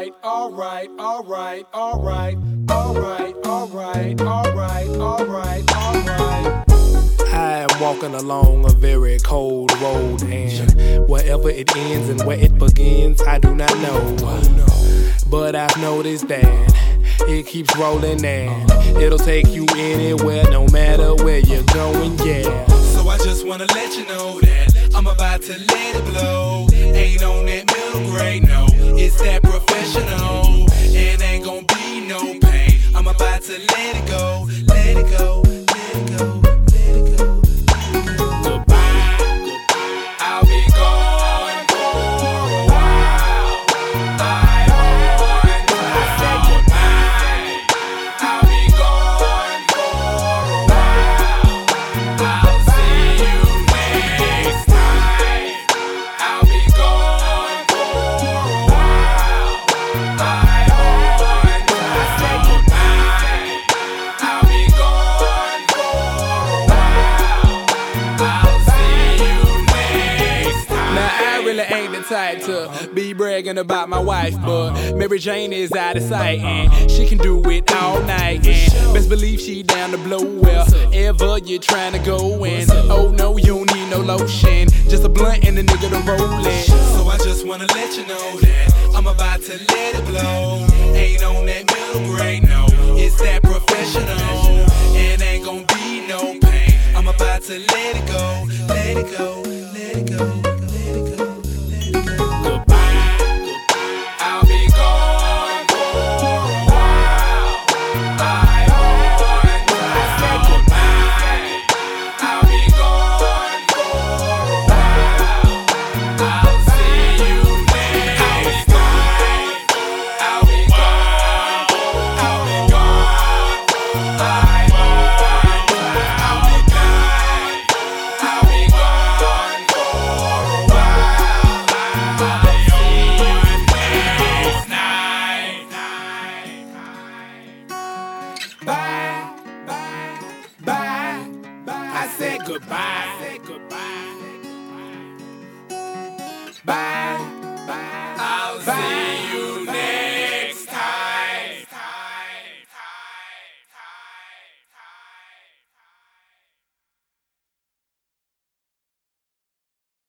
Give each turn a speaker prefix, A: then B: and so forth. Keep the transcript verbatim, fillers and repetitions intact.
A: alright, alright, alright, alright, alright, alright, alright, alright, alright. I am walking along a very cold road, and wherever it ends and where it begins, I do not know. But I've noticed that it keeps rolling and it'll take you anywhere, no matter where you're going, yeah.
B: So I just wanna let you know that I'm about to let it blow. Ain't on that middle grade, no, it's that professional. And ain't gon' be no pain. I'm about to let it go, let it go, let it go, let it go. Goodbye, I'll be gone for a while. I want to say goodbye. I'll be gone for a while. I'll see you next time. I'll be gone for a while. I want to say goodbye. I'll be gone for a while. I'll see you next time.
A: Now I really ain't the type to be bragging about my wife, but Mary Jane is out of sight and she can do it all night. And best believe she down to blow wherever you're trying to go. And oh no, you don't need no lotion, just a blunt and a nigga to roll it.
B: So I just wanna let you know that I'm about to let it blow. Ain't on that middle grade, no, it's that professional. And ain't gon' be no pain. I'm about to let it go, let it go, let it go, let it go, let it go. Goodbye, I'll be gone for a while. I want to say goodbye. I'll be gone for a while. I'll see you next time. I'll be gone, I'll be gone. I want to, I'll be gone. I'll be gone for a while. I'll see you next night. Bye, bye, bye, bye. I said goodbye.